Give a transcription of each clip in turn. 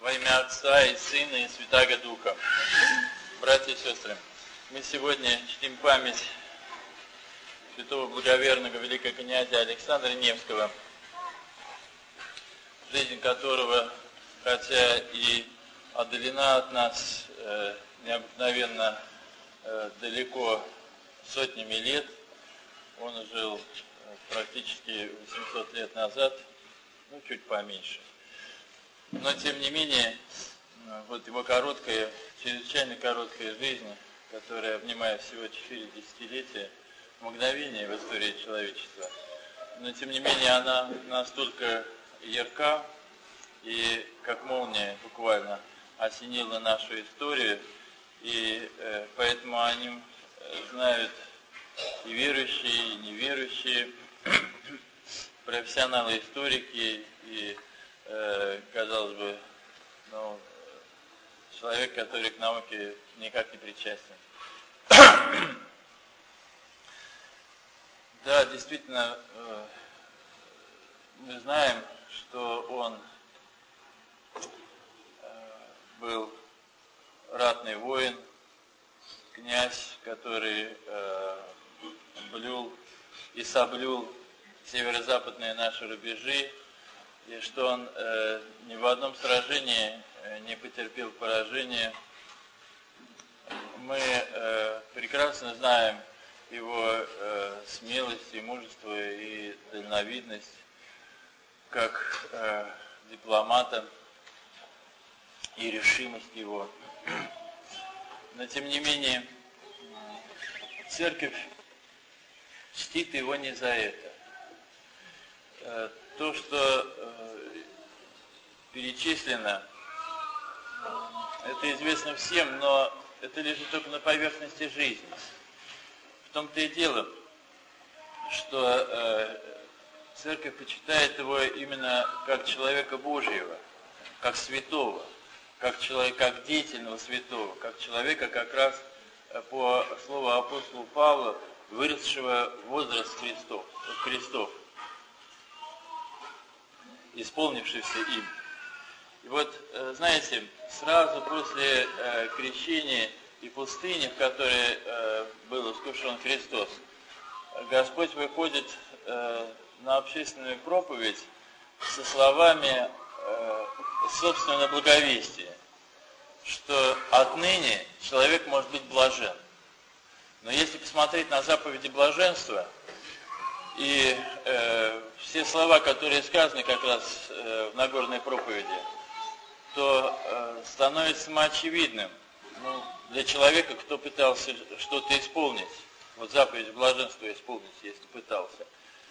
Во имя Отца и Сына и Святаго Духа. Братья и сестры, мы сегодня чтим память святого благоверного великого князя Александра Невского, жизнь которого, хотя и отдалена от нас необыкновенно далеко сотнями лет, он жил практически 800 лет назад, чуть поменьше. Но, тем не менее, вот его короткая, чрезвычайно короткая жизнь, которая обнимает всего 4 десятилетия, мгновение в истории человечества, но, тем не менее, она настолько ярка и, как молния, буквально осенила нашу историю, и поэтому о нем знают и верующие, и неверующие, профессионалы, историки и, казалось бы, человек, который к науке никак не причастен. Да, действительно, мы знаем, что он был ратный воин, князь, который блюл и соблюл северо-западные наши рубежи, и что он ни в одном сражении не потерпел поражения. Мы прекрасно знаем его смелость и мужество и дальновидность как дипломата и решимость его. Но тем не менее, церковь чтит его не за это. То, что перечислено, это известно всем, но это лежит только на поверхности жизни. В том-то и дело, что церковь почитает его именно как человека Божьего, как святого, как человека, как деятельного святого, как человека, как раз по слову апостола Павла, выросшего в возраст Христов, исполнившийся им. И вот, знаете, сразу после крещения и пустыни, в которой был искушен Христос, Господь выходит на общественную проповедь со словами собственного благовестия, что отныне человек может быть блажен. Но если посмотреть на заповеди блаженства, и все слова, которые сказаны как раз в Нагорной проповеди, то становится самоочевидным для человека, кто пытался что-то исполнить, вот заповедь блаженства исполнить, если пытался.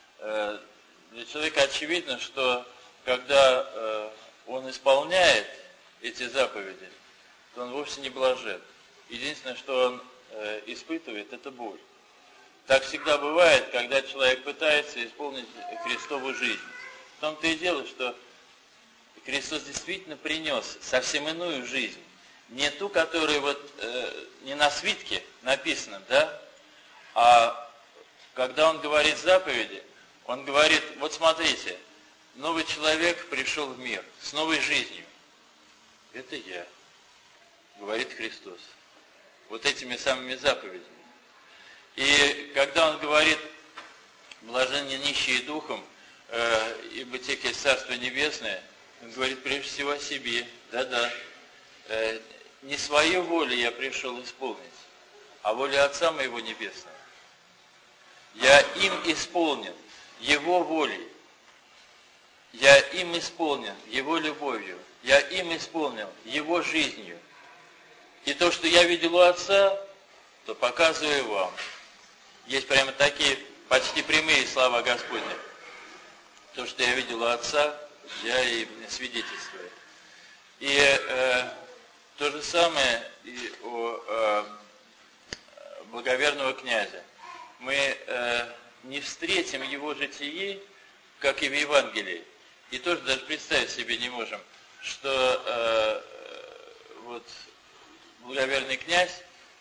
Для человека очевидно, что когда он исполняет эти заповеди, то он вовсе не блажен. Единственное, что он испытывает, это боль. Так всегда бывает, когда человек пытается исполнить Христову жизнь. В том-то и дело, что Христос действительно принес совсем иную жизнь. Не ту, которая не на свитке написано, да? А когда он говорит заповеди, он говорит, вот смотрите, новый человек пришел в мир с новой жизнью. Это я, говорит Христос. Вот этими самыми заповедями. И когда он говорит, блаженны нищие духом, ибо тех есть Царство Небесное, он говорит прежде всего о себе. Да-да. Не свою волю я пришел исполнить, а волю Отца моего Небесного. Я им исполнен Его волей. Я им исполнен Его любовью. Я им исполнил Его жизнью. И то, что я видел у Отца, то показываю вам. Есть прямо такие почти прямые слова Господни. То, что я видел у Отца, я и свидетельствую. И то же самое и у благоверного князя. Мы не встретим его житие, как и в Евангелии. И тоже даже представить себе не можем, что благоверный князь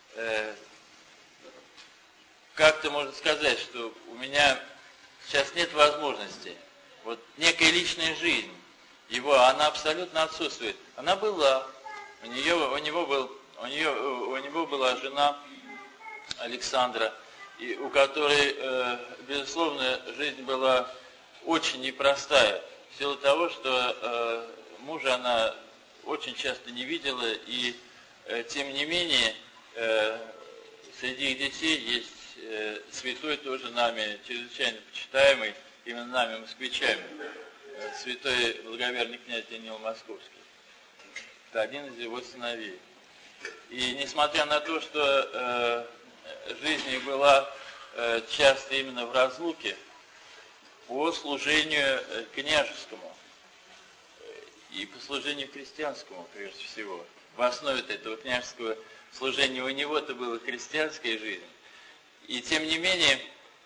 как-то может сказать, что у меня сейчас нет возможности. Вот некая личная жизнь она абсолютно отсутствует. Она была. У него была жена Александра, у которой, безусловно, жизнь была очень непростая. В силу того, что мужа она очень часто не видела, и тем не менее среди их детей есть святой, тоже нами чрезвычайно почитаемый, именно нами, москвичами, святой благоверный князь Даниил Московский. Это один из его сыновей. И несмотря на то, что жизнь их была часто именно в разлуке, по служению княжескому и по служению христианскому, прежде всего, в основе этого княжеского служения у него-то была христианская жизнь. И тем не менее,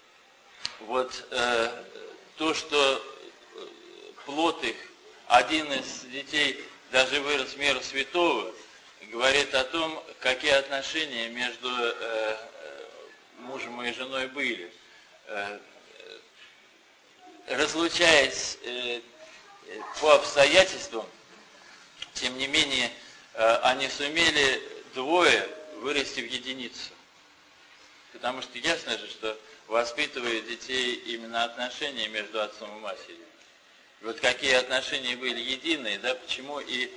то, что плод их, один из детей даже вырос в меру святого, говорит о том, какие отношения между мужем и женой были. Разлучаясь по обстоятельствам, тем не менее, они сумели двое вырасти в единицу. Потому что ясно же, что воспитывают детей именно отношения между отцом и матерью. И какие отношения были единые, да, почему и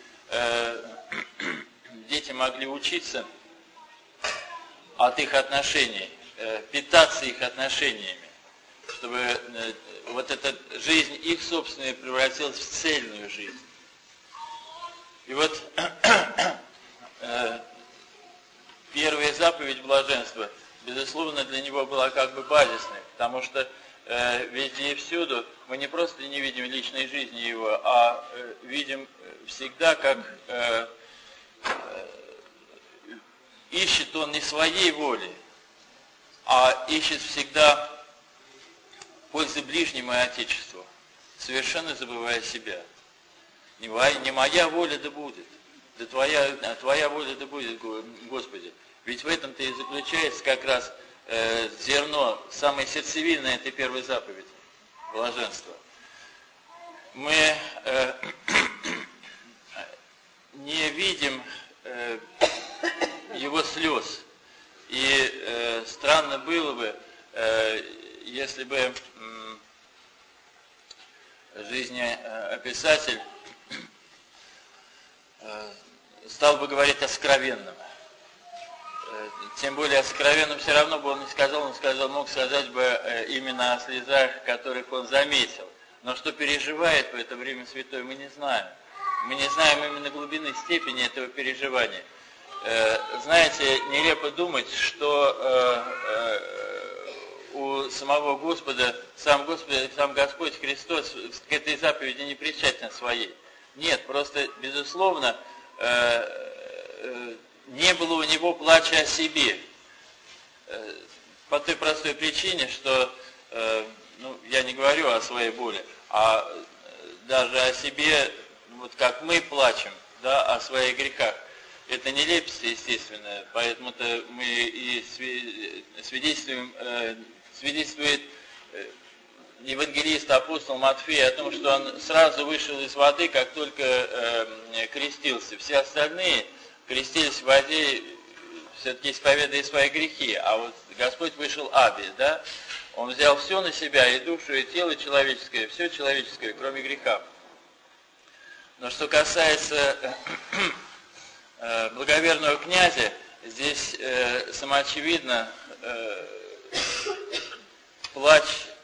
дети могли учиться от их отношений, питаться их отношениями, чтобы эта жизнь их собственная превратилась в цельную жизнь. И первая заповедь блаженства, безусловно, для него была как бы базисной, потому что везде и всюду мы не просто не видим личной жизни его, а видим всегда, как ищет он не своей воли, а ищет всегда пользы ближнему и Отечеству, совершенно забывая себя. Не моя воля да будет, да твоя воля да будет, Господи. Ведь в этом-то и заключается как раз зерно, самое сердцевинное этой первой заповеди, блаженство. Мы не видим его слез. И странно было бы, если бы жизнеописатель стал бы говорить о сокровенном. Тем более о сокровенном все равно бы он не сказал, мог сказать бы именно о слезах, которых он заметил. Но что переживает в это время святой, мы не знаем. Мы не знаем именно глубины, степени этого переживания. Знаете, нелепо думать, что у самого Господа, сам Господь Христос к этой заповеди не причастен своей. Нет, просто, безусловно, не было у него плача о себе. По той простой причине, что, я не говорю о своей боли, а даже о себе, как мы плачем, да, о своих грехах. Это нелепица, естественно, поэтому-то мы и свидетельствует евангелист апостол Матфей о том, что он сразу вышел из воды, как только крестился. Все остальные крестились в воде, все-таки исповедуя свои грехи, а Господь вышел аби, да? Он взял все на себя, и душу, и тело человеческое, все человеческое, кроме греха. Но что касается благоверного князя, здесь самоочевидно плач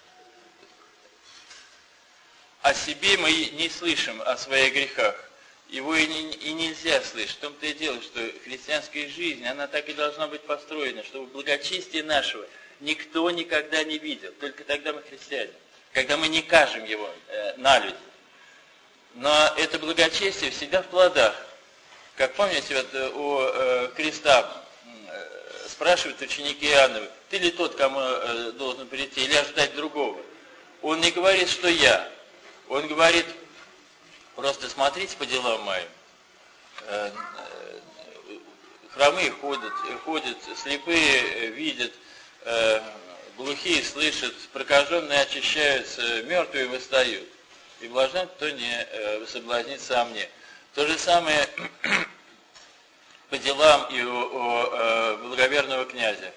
о себе мы не слышим, о своих грехах. Его и нельзя слышать. В том-то и дело, что христианская жизнь, она так и должна быть построена, чтобы благочестие нашего никто никогда не видел. Только тогда мы христиане, когда мы не кажем его на люди. Но это благочестие всегда в плодах. Как помните, у Христа спрашивают ученики Иоанновы: ты ли тот, кому должен прийти, или ожидать другого? Он не говорит, что я. Он говорит: просто смотрите по делам моим. Хромые ходят, слепые видят, глухие слышат, прокаженные очищаются, мертвые восстают. и блажен, кто не соблазнится о мне. То же самое по делам и у благоверного князя.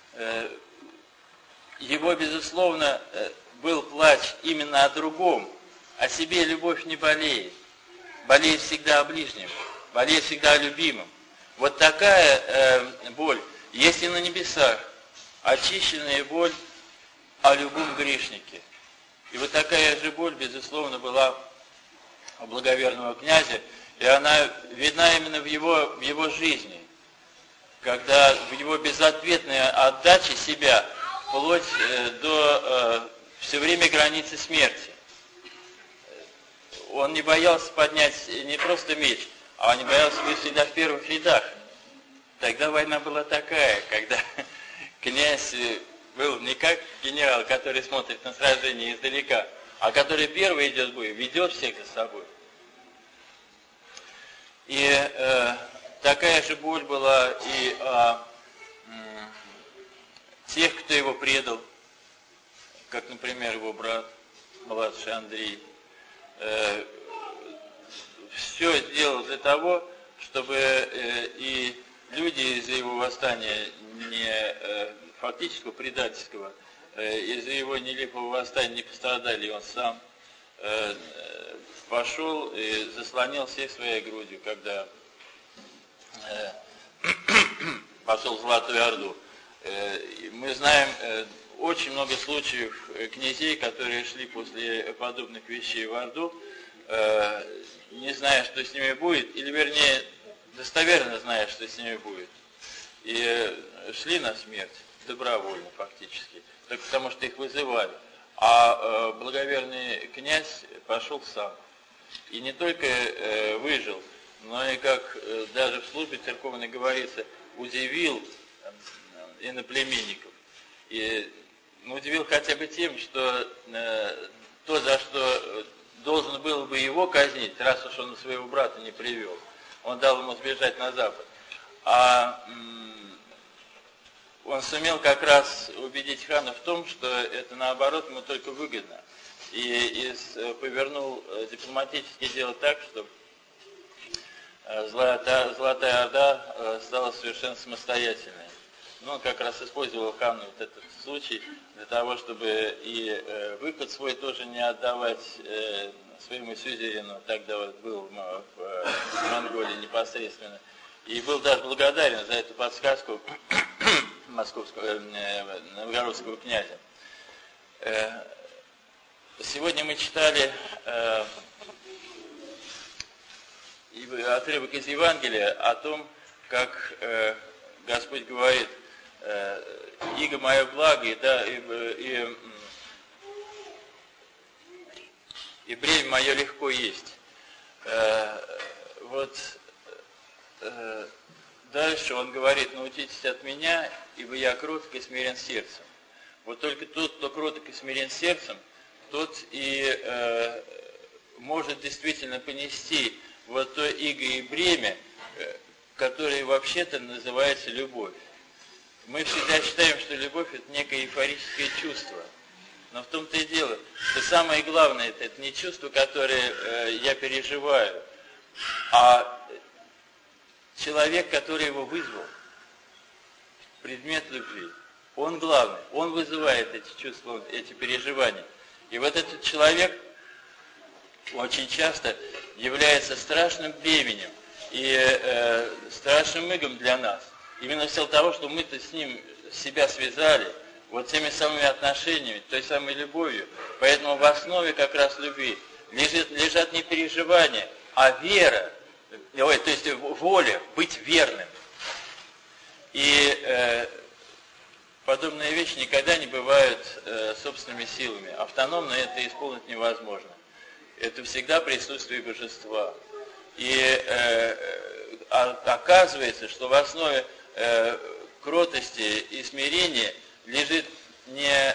Его, безусловно, был плач именно о другом. О себе любовь не болеет. Болеет всегда о ближнем, болеет всегда о любимом. Вот такая боль есть и на небесах. Очищенная боль о любом грешнике. И вот такая же боль, безусловно, была у благоверного князя, и она видна именно в его жизни, когда в его безответной отдаче себя вплоть до все время границы смерти. Он не боялся поднять не просто меч, а он не боялся быть всегда в первых рядах. Тогда война была такая, когда князь был не как генерал, который смотрит на сражение издалека, а который первый идет в бой, ведет всех за собой. И такая же боль была и о тех, кто его предал, как, например, его брат, младший Андрей. Все сделал для того, чтобы и люди из-за его восстания не фактического предательского, из-за его нелепого восстания не пострадали, и он сам пошел и заслонил всех своей грудью, когда пошел в Золотую Орду. Мы знаем очень много случаев князей, которые шли после подобных вещей в Орду, не зная, что с ними будет, или вернее, достоверно зная, что с ними будет. И шли на смерть добровольно фактически, только потому что их вызывали. А благоверный князь пошел сам. И не только выжил, но и, как даже в службе церковной говорится, удивил иноплеменников. И удивил хотя бы тем, что то, за что должен был бы его казнить, раз уж он своего брата не привел, он дал ему сбежать на запад. А он сумел как раз убедить хана в том, что это наоборот ему только выгодно. И повернул дипломатически дело так, что Золотая Орда стала совершенно самостоятельной. Ну, он как раз использовал хану вот этот случай для того, чтобы и выход свой тоже не отдавать своему сюзерену, тогда вот был в Монголии непосредственно. И был даже благодарен за эту подсказку новгородского князя. Сегодня мы читали отрывок из Евангелия о том, как Господь говорит: иго мое благо, и бремя мое легко есть. Дальше он говорит: научитесь от меня, ибо я кроток и смирен сердцем. Вот только тот, кто кроток и смирен сердцем, тот и может действительно понести вот то иго и бремя, которое вообще-то называется любовь. Мы всегда считаем, что любовь — это некое эйфорическое чувство. Но в том-то и дело, что самое главное — это не чувство, которое я переживаю, а человек, который его вызвал, предмет любви. Он главный, он вызывает эти чувства, эти переживания. И вот этот человек очень часто является страшным бременем и страшным игом для нас. Именно в силу того, что мы-то с ним себя связали вот теми самыми отношениями, той самой любовью. Поэтому в основе как раз любви лежат не переживания, а вера, то есть воля быть верным. И подобные вещи никогда не бывают собственными силами. Автономно это исполнить невозможно. Это всегда присутствие божества. И оказывается, что в основе кротости и смирения лежит не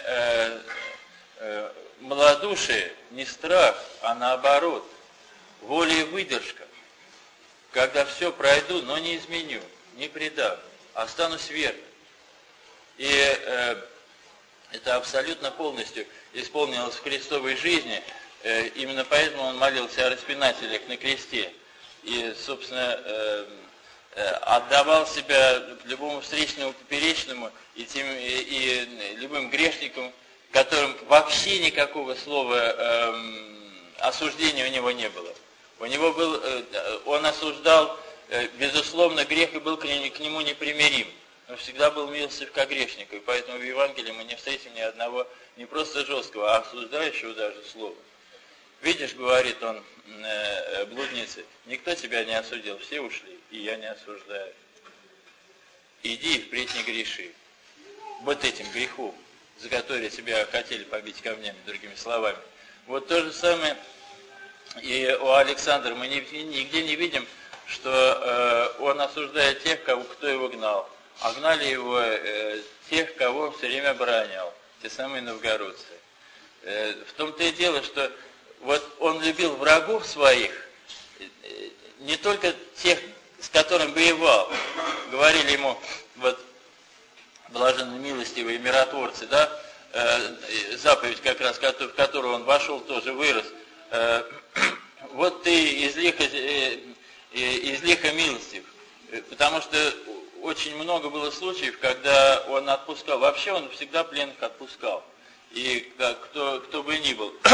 малодушие, не страх, а наоборот, воля и выдержка. Когда все пройду, но не изменю, не предам, останусь верным. И это абсолютно полностью исполнилось в Христовой жизни, Именно поэтому он молился о распинателях на кресте. И, собственно, отдавал себя любому встречному, поперечному и любым грешникам, которым вообще никакого слова осуждения у него не было. Он осуждал, безусловно, грех и был к нему непримирим, но всегда был милостив к грешнику, и поэтому в Евангелии мы не встретим ни одного, не просто жесткого, а осуждающего даже слова. Видишь, говорит он блуднице, никто тебя не осудил, все ушли, и я не осуждаю. Иди и впредь не греши. Вот этим грехом, за который тебя хотели побить камнями, другими словами. Вот то же самое и у Александра. Мы нигде не видим, что он осуждает тех, кто его гнал. А гнали его тех, кого все время оборонял, те самые новгородцы. В том-то и дело, что вот он любил врагов своих, не только тех, с которыми воевал. Говорили ему, вот, блаженны милостивые миротворцы, да, заповедь как раз, в которую он вошел, тоже вырос. Вот ты из лиха милостив. Потому что очень много было случаев, когда он отпускал. Вообще он всегда пленных отпускал. И кто бы ни был,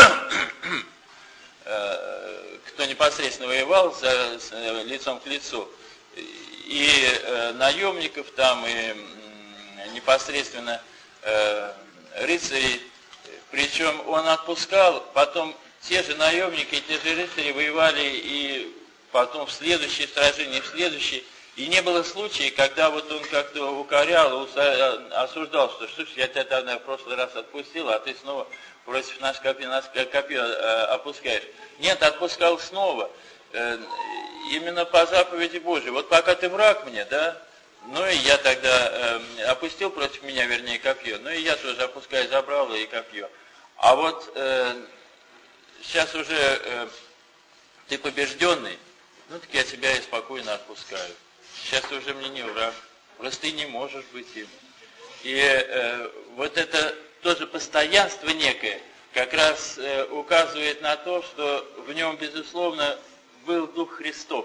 кто непосредственно воевал лицом к лицу, и наемников там, и непосредственно рыцарей, причем он отпускал, потом те же наемники и те же рыцари воевали и потом в следующие сражения, в следующие. И не было случая, когда вот он как-то укорял, осуждал, что ж, я тебя тогда в прошлый раз отпустил, а ты снова против нас копье опускаешь. Нет, отпускал снова, именно по заповеди Божией. Вот пока ты враг мне, да, ну и я тогда опустил против меня, вернее, копье, ну и я тоже опускаю забрало и копье. А вот сейчас уже ты побежденный, ну так я тебя и спокойно отпускаю. Сейчас ты уже мне не враг, просто ты не можешь быть им. И вот это тоже постоянство некое как раз указывает на то, что в нем, безусловно, был Дух Христов.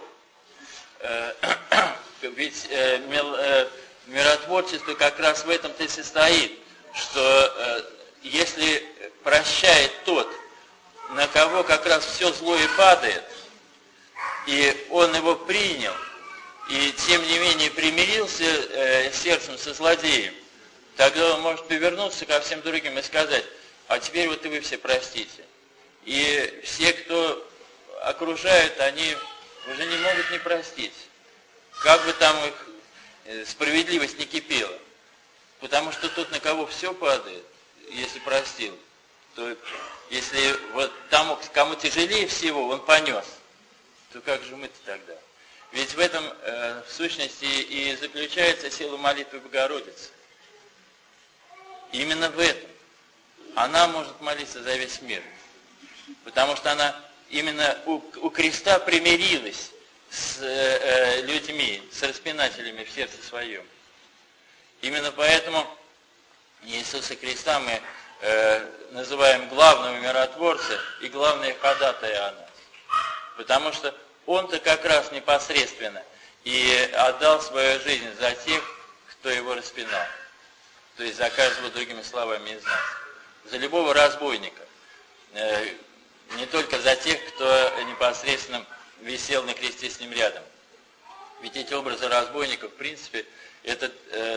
Ведь миротворчество как раз в этом-то и состоит, что если прощает тот, на кого как раз все злое падает, и он его принял, и тем не менее примирился сердцем со злодеем, тогда он может повернуться ко всем другим и сказать, а теперь вот и вы все простите. И все, кто окружают, они уже не могут не простить. Как бы там их справедливость не кипела. Потому что тот, на кого все падает, если простил, то если вот тому, кому тяжелее всего, он понес, то как же мы-то тогда? Ведь в этом, в сущности, и заключается сила молитвы Богородицы. Именно в этом. Она может молиться за весь мир. Потому что она именно у креста примирилась с людьми, с распинателями в сердце своем. Именно поэтому Иисуса Христа мы называем главного миротворца и главное ходатая о нас. Потому что он-то как раз непосредственно и отдал свою жизнь за тех, кто его распинал. То есть за каждого, другими словами, из нас. За любого разбойника. Не только за тех, кто непосредственно висел на кресте с ним рядом. Ведь эти образы разбойников, в принципе, это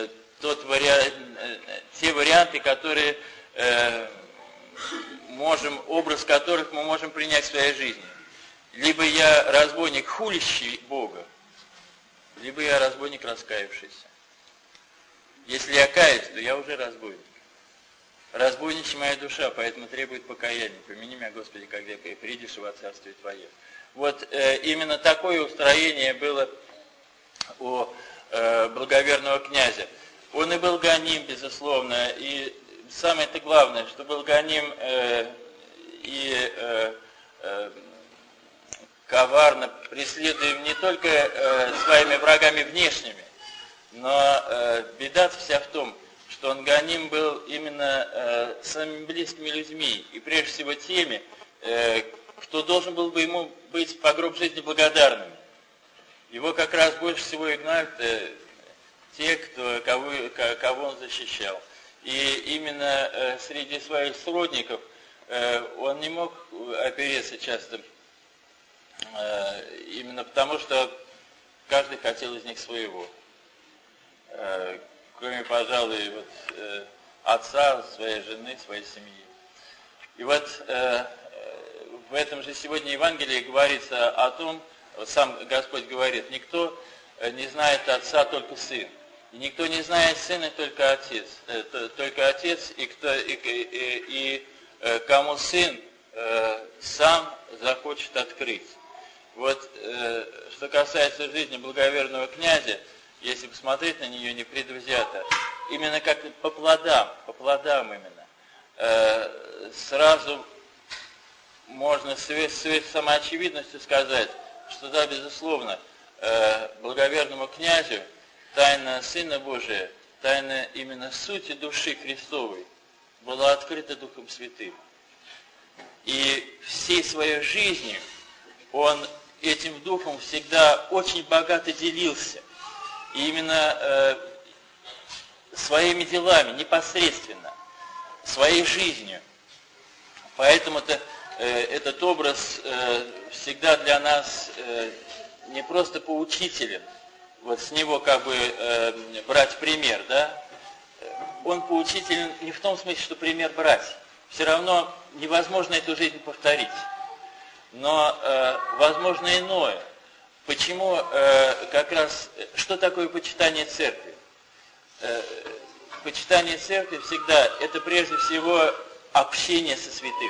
те варианты, которые образ которых мы можем принять в своей жизни. Либо я разбойник, хулящий Бога, либо я разбойник, раскаявшийся. Если я каюсь, то я уже разбойник. Разбойничья моя душа, поэтому требует покаяния. Помяни меня, Господи, когда придешь во Царствие Твое. Вот именно такое устроение было у благоверного князя. Он и был гоним, безусловно, и самое-то главное, что был гоним и коварно преследуем не только своими врагами внешними, но беда вся в том, что он гоним был именно самыми близкими людьми, и прежде всего теми, кто должен был бы ему быть по гроб жизни благодарным. Его как раз больше всего игнорят те, кого он защищал. И именно среди своих сродников он не мог опереться часто, именно потому, что каждый хотел из них своего. Кроме, пожалуй, отца, своей жены, своей семьи. И вот в этом же сегодня Евангелии говорится о том, сам Господь говорит, никто не знает Отца, только Сын. И никто не знает Сына, только Отец. Только Отец, и кому Сын сам захочет открыть. Вот что касается жизни благоверного князя, если посмотреть на нее непредвзято, именно как по плодам именно, сразу можно с самоочевидностью сказать, что да, безусловно, благоверному князю тайна Сына Божия, тайна именно сути души Христовой была открыта Духом Святым. И всей своей жизнью он этим Духом всегда очень богато делился. И именно своими делами, непосредственно, своей жизнью. Поэтому-то этот образ всегда для нас не просто поучителен, вот с него как бы брать пример, да? Он поучителен не в том смысле, что пример брать. Все равно невозможно эту жизнь повторить. Но возможно иное. Почему как раз, что такое почитание церкви? Почитание церкви всегда, это прежде всего общение со святым.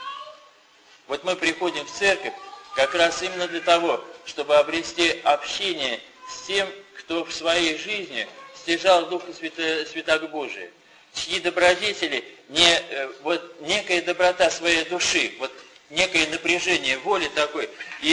Вот мы приходим в церковь как раз именно для того, чтобы обрести общение с тем, кто в своей жизни стяжал Духа Святаго Божия, чьи добродетели, вот некая доброта своей души, вот некое напряжение воли такой,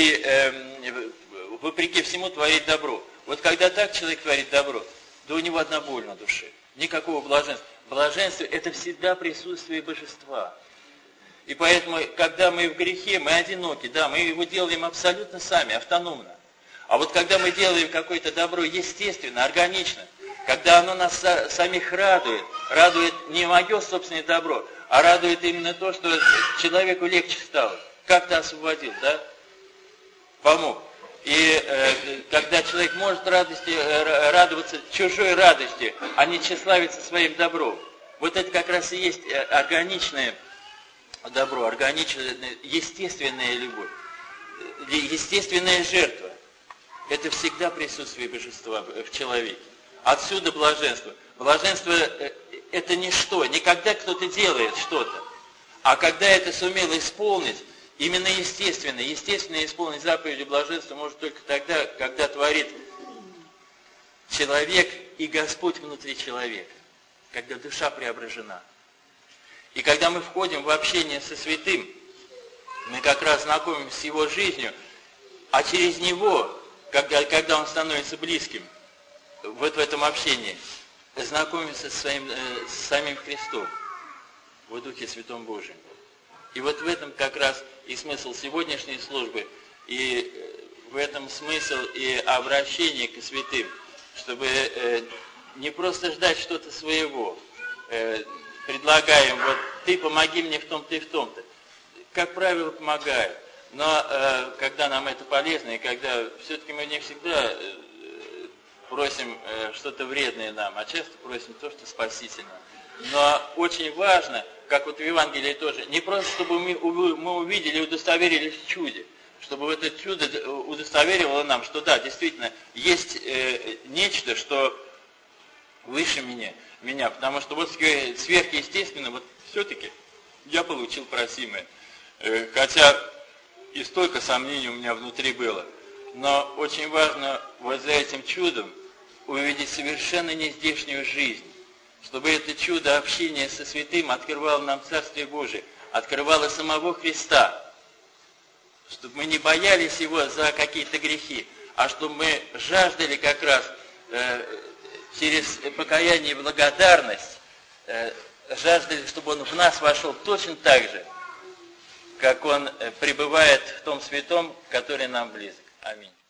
и вопреки всему творить добро. Вот когда так человек творит добро, да у него одна боль на душе, никакого блаженства. Блаженство – это всегда присутствие божества. И поэтому, когда мы в грехе, мы одиноки, да, мы его делаем абсолютно сами, автономно. А вот когда мы делаем какое-то добро естественно, органично, когда оно нас самих радует не мое собственное добро, а радует именно то, что человеку легче стало, как-то освободил, да, помог. И когда человек может радоваться чужой радости, а не тщеславиться своим добром, вот это как раз и есть органичное добро, органичная, естественная любовь, естественная жертва. Это всегда присутствие божества в человеке. Отсюда блаженство. Блаженство – это ничто, не когда кто-то делает что-то, а когда это сумел исполнить, именно естественно. Естественно исполнить заповеди блаженства может только тогда, когда творит человек и Господь внутри человека, когда душа преображена. И когда мы входим в общение со святым, мы как раз знакомимся с его жизнью, а через него, когда он становится близким, вот в этом общении, знакомимся с самим Христом, в Духе Святом Божьем. И вот в этом как раз и смысл сегодняшней службы, и в этом смысл и обращение к святым, чтобы не просто ждать что-то своего, предлагаем, вот ты помоги мне в том-то и в том-то. Как правило, помогают. Но когда нам это полезно, и когда все-таки мы не всегда просим что-то вредное нам, а часто просим то, что спасительно. Но очень важно, как вот в Евангелии тоже, не просто, чтобы мы увидели и удостоверились в чуде, чтобы вот это чудо удостоверивало нам, что да, действительно, есть нечто, что выше меня, потому что вот сверхъестественно, вот все-таки я получил просимое. Хотя и столько сомнений у меня внутри было. Но очень важно вот за этим чудом увидеть совершенно нездешнюю жизнь, чтобы это чудо общения со святым открывало нам Царствие Божие, открывало самого Христа, чтобы мы не боялись Его за какие-то грехи, а чтобы мы жаждали как раз через покаяние и благодарность, жаждали, чтобы Он в нас вошел точно так же, как Он пребывает в том святом, который нам близок. Аминь.